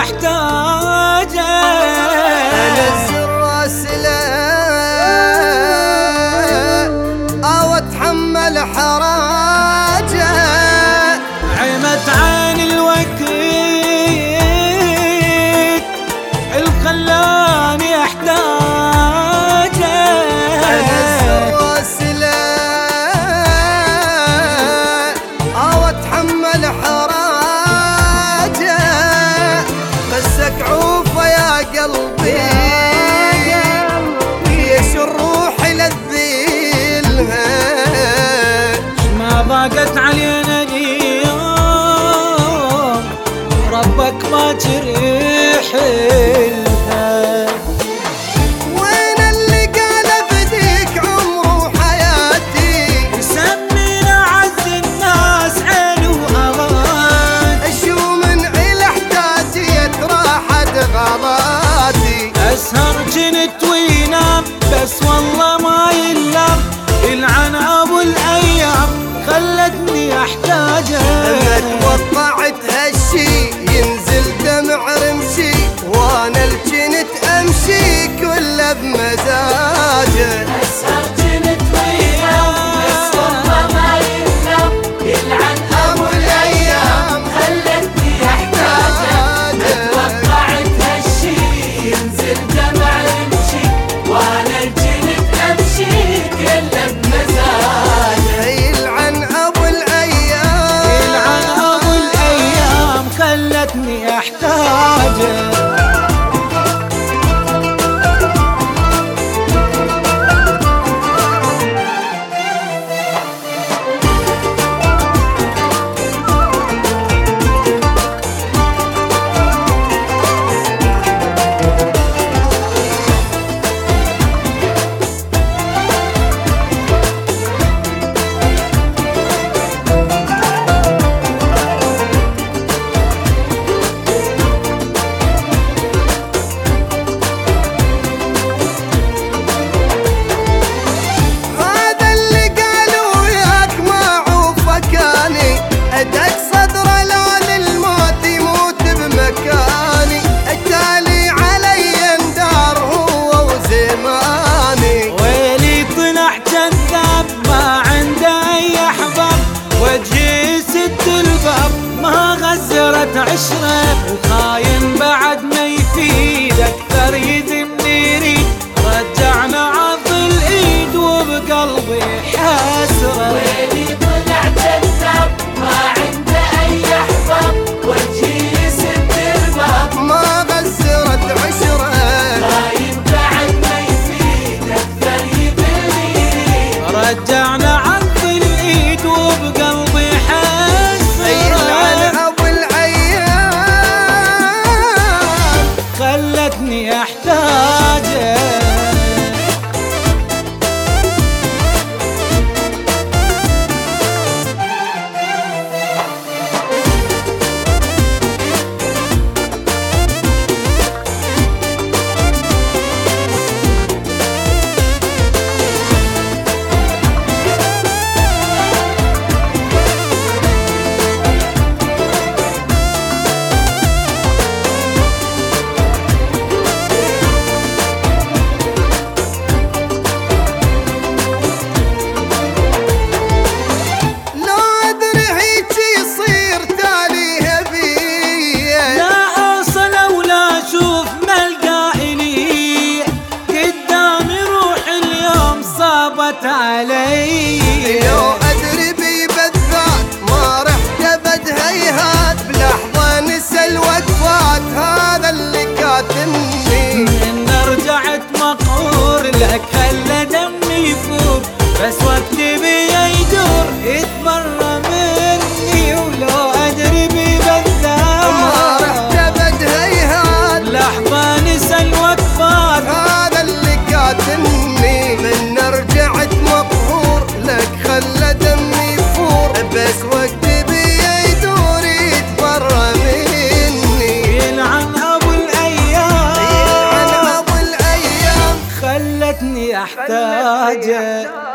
احتاجه. انزل راسله او اتحمل حراجه. عمت عين الوقت الخلاني احتاجه. انزل راسله او اتحمل حراجه. قسك عوفه يا قلبي ليش الروح للذيلها. ما ضاقت علينا اليوم ربك ما تريح لها. وين اللي قال بديك عمره وحياتي. يسمينا عز الناس عين وأمان. شو من عيل احتاجيت راحت غلاتي. أسهر جنت وينام بس والله ما يلام. يلعن أبو الأيام خلتني أحتاجه. لما توقعت هالشي ينزل دمع رمشي. وانا الجنت امشي كله بمزاجه. أسهر جنت وينام بس والله ما يلام. يلعن أبو الأيام خلتني أحتاجه. توقعت هالشي ينزل دمع رمشي. وانا الجنت امشي كله بمزاجه. يلعن ابو الايام. يلعن أبو الأيام خلتني أحتاجه. هذا اللي قالوا ياك ما عوفكاني. ادق صدره لا للموت يموت بمكاني. التالي علي اندار هو وزماني. ويلي طلع كذاب ما عنده اي احباب. وجهي سد الباب ما غزرت عشره. وخاين بعد ما يفيد اكثر يذمني يريد. رجعنا عض الايد وبقلبي حسره. ويلي طلع كذاب ما عنده اي احباب. وجهي سد الباب ما غزرت عشره. خاين بعد ما يفيد اكثر يذمني. رجعنا عض الايد وبقلبي يلعن حسره. ابو الايام خلتني احتاجه. لو ادري هيك يصير تاليها بيا. لا اوصل ولا اشوف ملقى الي. قدامي روح اليوم صابت علي. لو ادري بي بالذات ما رحت ابد هيهات. بلحظه نسى الوقفات هذا اللي كاتمني. ان رجعت مقهور لك خلى دمي يفور. بس وقتي بيا يدور يتبرى مني. ولو ادري بي ما رحت بالذات ابد هيهات. لحظة نسى الوقفات هذا اللي كاتمني. من رجعت مقهور لك خلى دمي يفور. بس وقتي بيا يدور يتبرى مني. يلعن ابو الايام. يلعن ابو الايام خلتني احتاجه.